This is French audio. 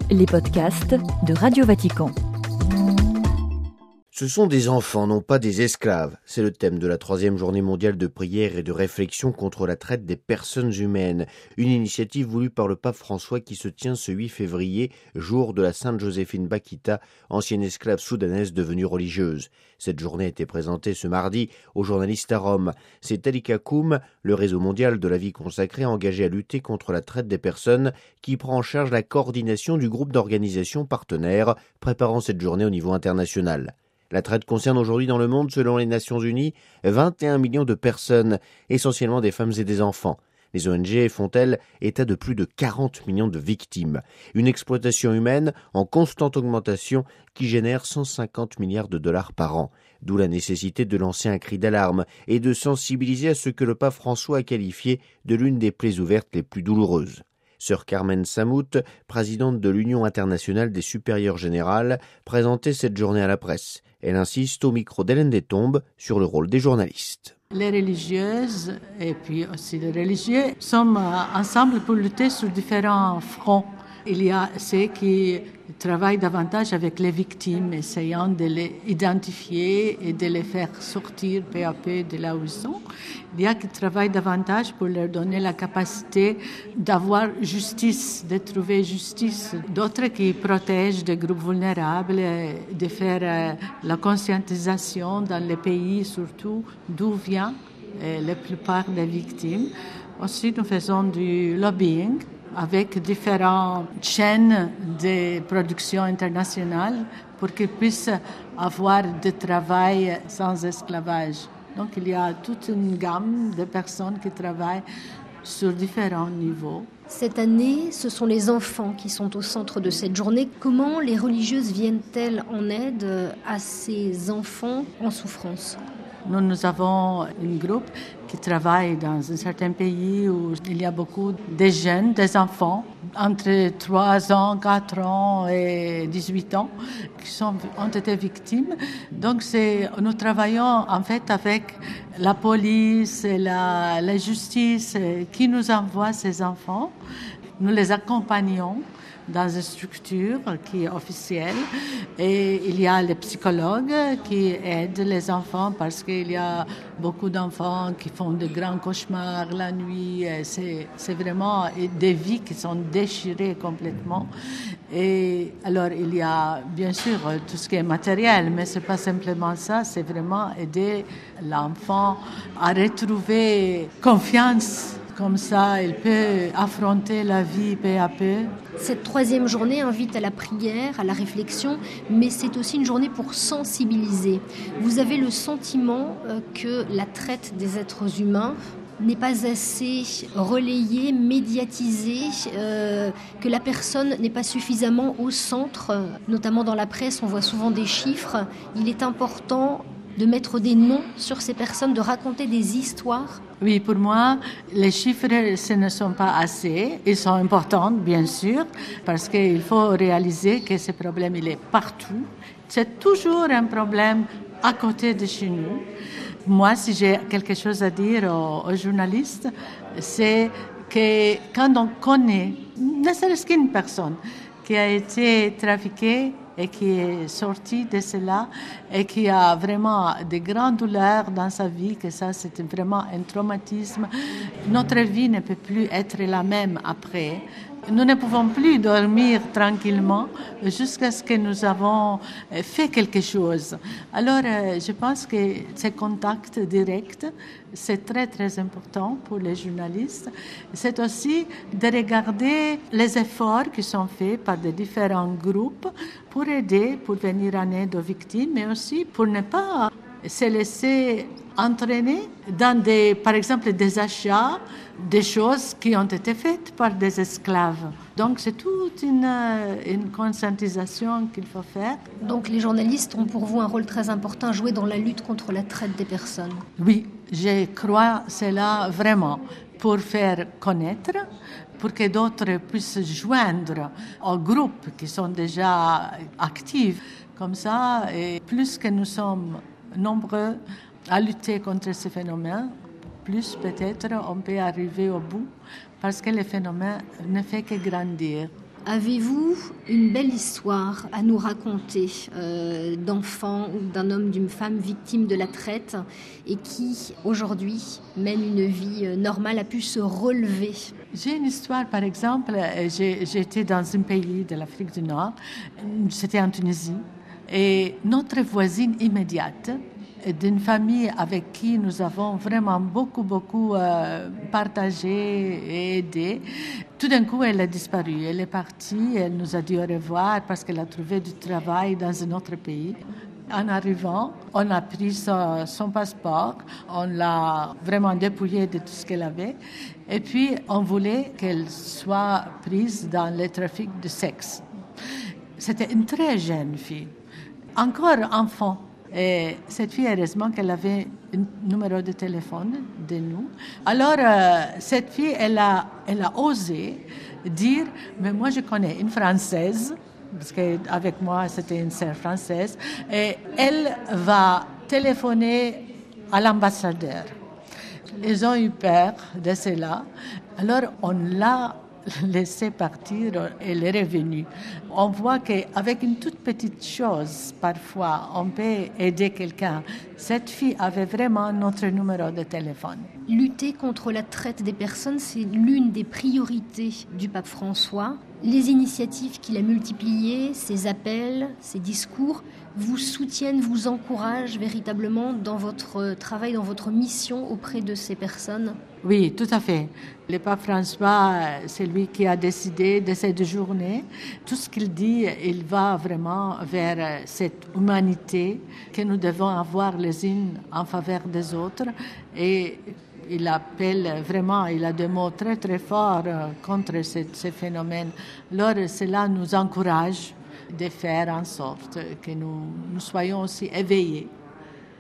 Les podcasts de Radio Vatican. Ce sont des enfants, non pas des esclaves. C'est le thème de la 3e journée mondiale de prière et de réflexion contre la traite des personnes humaines. Une initiative voulue par le pape François qui se tient ce 8 février, jour de la Sainte Joséphine Bakita, ancienne esclave soudanaise devenue religieuse. Cette journée a été présentée ce mardi aux journalistes à Rome. C'est Talika Koum, le réseau mondial de la vie consacrée engagé à lutter contre la traite des personnes, qui prend en charge la coordination du groupe d'organisations partenaires préparant cette journée au niveau international. La traite concerne aujourd'hui dans le monde, selon les Nations Unies, 21 millions de personnes, essentiellement des femmes et des enfants. Les ONG font, elles, état de plus de 40 millions de victimes. Une exploitation humaine en constante augmentation qui génère 150 milliards de dollars par an. D'où la nécessité de lancer un cri d'alarme et de sensibiliser à ce que le pape François a qualifié de l'une des plaies ouvertes les plus douloureuses. Sœur Carmen Samout, présidente de l'Union internationale des supérieures générales, présentait cette journée à la presse. Elle insiste au micro d'Hélène Destombes sur le rôle des journalistes. Les religieuses et puis aussi les religieux sont ensemble pour lutter sur différents fronts. Il y a ceux qui travaillent davantage avec les victimes, essayant de les identifier et de les faire sortir peu à peu de là où ils sont. Il y a qui travaillent davantage pour leur donner la capacité d'avoir justice, de trouver justice. D'autres qui protègent des groupes vulnérables, de faire la conscientisation dans les pays surtout d'où vient la plupart des victimes. Aussi, nous faisons du lobbying avec différentes chaînes de production internationale pour qu'ils puissent avoir du travail sans esclavage. Donc il y a toute une gamme de personnes qui travaillent sur différents niveaux. Cette année, ce sont les enfants qui sont au centre de cette journée. Comment les religieuses viennent-elles en aide à ces enfants en souffrance ? Nous avons un groupe qui travaille dans un certain pays où il y a beaucoup de jeunes, des enfants, entre 3 ans, 4 ans et 18 ans, qui ont été victimes. Donc, nous travaillons en fait avec la police et la justice qui nous envoie ces enfants. Nous les accompagnons dans une structure qui est officielle et il y a les psychologues qui aident les enfants parce qu'il y a beaucoup d'enfants qui font de grands cauchemars la nuit. C'est vraiment des vies qui sont déchirées complètement. Et alors il y a bien sûr tout ce qui est matériel, mais c'est pas simplement ça, c'est vraiment aider l'enfant à retrouver confiance. Comme ça, il peut affronter la vie peu à peu. Cette 3e journée invite à la prière, à la réflexion, mais c'est aussi une journée pour sensibiliser. Vous avez le sentiment que la traite des êtres humains n'est pas assez relayée, médiatisée, que la personne n'est pas suffisamment au centre. Notamment dans la presse, on voit souvent des chiffres. Il est important de mettre des noms sur ces personnes, de raconter des histoires. Oui, pour moi, les chiffres, ce ne sont pas assez. Ils sont importants, bien sûr, parce qu'il faut réaliser que ce problème, il est partout. C'est toujours un problème à côté de chez nous. Moi, si j'ai quelque chose à dire aux journalistes, c'est que quand on connaît, ne serait-ce qu'une personne qui a été trafiquée, et qui est sorti de cela et qui a vraiment de grandes douleurs dans sa vie, que ça c'était vraiment un traumatisme. Notre vie ne peut plus être la même après. Nous ne pouvons plus dormir tranquillement jusqu'à ce que nous avons fait quelque chose. Alors, je pense que ces contacts directs, c'est très, très important pour les journalistes. C'est aussi de regarder les efforts qui sont faits par des différents groupes pour aider, pour venir en aide aux victimes, mais aussi pour ne pas se laisser entraîner dans par exemple, des achats, des choses qui ont été faites par des esclaves. Donc, c'est toute une conscientisation qu'il faut faire. Donc, les journalistes ont pour vous un rôle très important à jouer dans la lutte contre la traite des personnes. Oui, je crois cela vraiment, pour faire connaître, pour que d'autres puissent joindre aux groupes qui sont déjà actifs. Comme ça, et plus que nous sommes nombreux à lutter contre ces phénomènes, plus peut-être on peut arriver au bout, parce que le phénomène ne fait que grandir. Avez-vous une belle histoire à nous raconter d'enfant ou d'un homme, d'une femme victime de la traite et qui, aujourd'hui, mène une vie normale, a pu se relever? J'ai une histoire, par exemple, j'étais dans un pays de l'Afrique du Nord, c'était en Tunisie, et notre voisine immédiate, d'une famille avec qui nous avons vraiment beaucoup partagé et aidé. Tout d'un coup, elle a disparu. Elle est partie, elle nous a dit au revoir parce qu'elle a trouvé du travail dans un autre pays. En arrivant, on a pris son passeport, on l'a vraiment dépouillé de tout ce qu'elle avait. Et puis, on voulait qu'elle soit prise dans le trafic de sexe. C'était une très jeune fille, encore enfant. Et cette fille, heureusement qu'elle avait un numéro de téléphone de nous. Alors, cette fille, elle a osé dire, mais moi je connais une Française, parce qu'avec moi c'était une sœur française, et elle va téléphoner à l'ambassadeur. Ils ont eu peur de cela. Alors, on l'a laissé partir, elle est revenue. On voit qu'avec une toute petite chose, parfois, on peut aider quelqu'un. Cette fille avait vraiment notre numéro de téléphone. Lutter contre la traite des personnes, c'est l'une des priorités du pape François. Les initiatives qu'il a multipliées, ses appels, ses discours, vous soutiennent, vous encouragent véritablement dans votre travail, dans votre mission auprès de ces personnes? Oui, tout à fait. Le pape François, c'est lui qui a décidé de cette journée. Tout ce qu'il dit, il va vraiment vers cette humanité que nous devons avoir les uns en faveur des autres. Et il appelle vraiment, il a des mots très très forts contre ce phénomène. Alors cela nous encourage de faire en sorte que nous soyons aussi éveillés.